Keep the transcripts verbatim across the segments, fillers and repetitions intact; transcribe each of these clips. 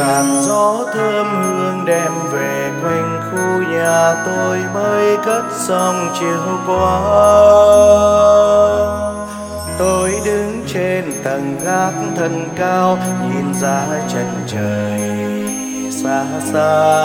làn gió thơm hương đem về quanh khu nhà tôi mới cất xong chiều qua. Tôi đứng trên tầng gác thân cao nhìn ra chân trời xa xa.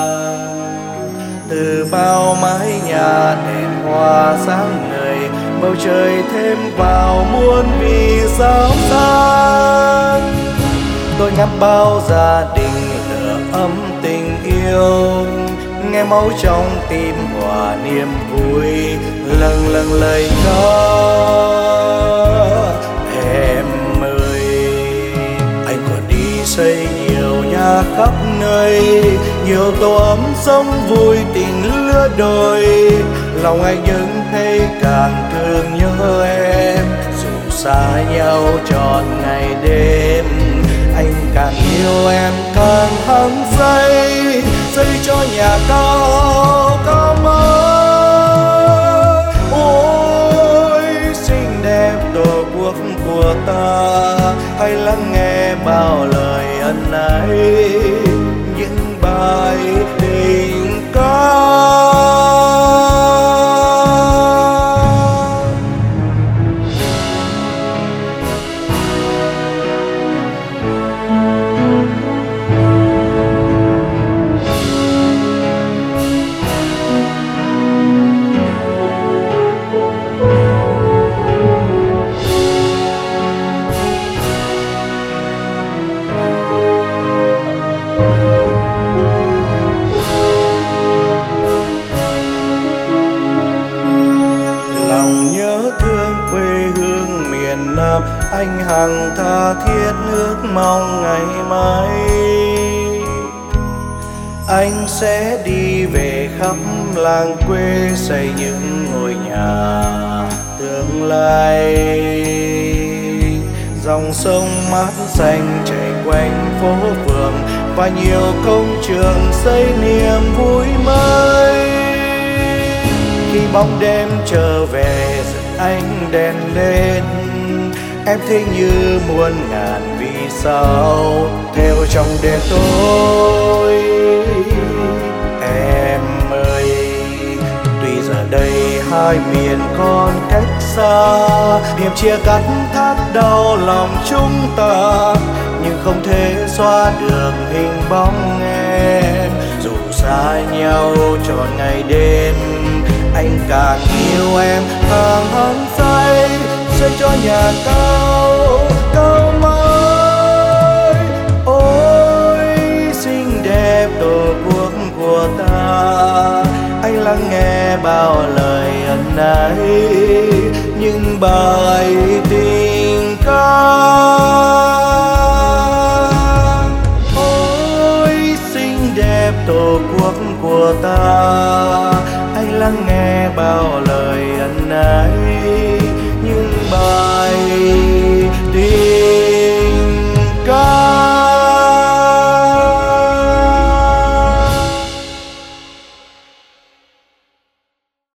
Từ bao mái nhà đèn hoa sáng ngời, bầu trời thêm vào muôn vì sao sáng. Tôi ngắm bao gia đình lửa ấm tình yêu, nghe máu trong tim hòa niềm vui, lâng lâng lời ca. Em ơi, anh còn đi xây nhiều nhà khắp nơi, nhiều tổ ấm sống vui tình lứa đôi. Lòng anh những thấy càng thương nhớ em, dù xa nhau trọn ngày đêm. Anh càng yêu em càng hăng say, xây cho nhà cao cao mới. Ôi xinh đẹp tổ quốc của ta, hãy lắng nghe bao lời ân ái, những bài tình ca. Anh hằng tha thiết ước mong ngày mai anh sẽ đi về khắp làng quê, xây những ngôi nhà tương lai. Dòng sông mát xanh chảy quanh phố phường và nhiều công trường xây niềm vui mới. Khi bóng đêm trở về rực ánh đèn lên, em thấy như muôn ngàn vì sao theo trong đêm tối. Em ơi, tuy giờ đây hai miền còn cách xa, niềm chia cắt thắt đau lòng chúng ta, nhưng không thể xóa được hình bóng em. Dù xa nhau trọn ngày đêm, anh càng yêu em càng hăng say, xây cho nhà cao cao mới. Ôi xinh đẹp tổ quốc của ta, anh lắng nghe bao lời ân ái, những bài tình ca. Ôi xinh đẹp tổ quốc của ta, anh lắng nghe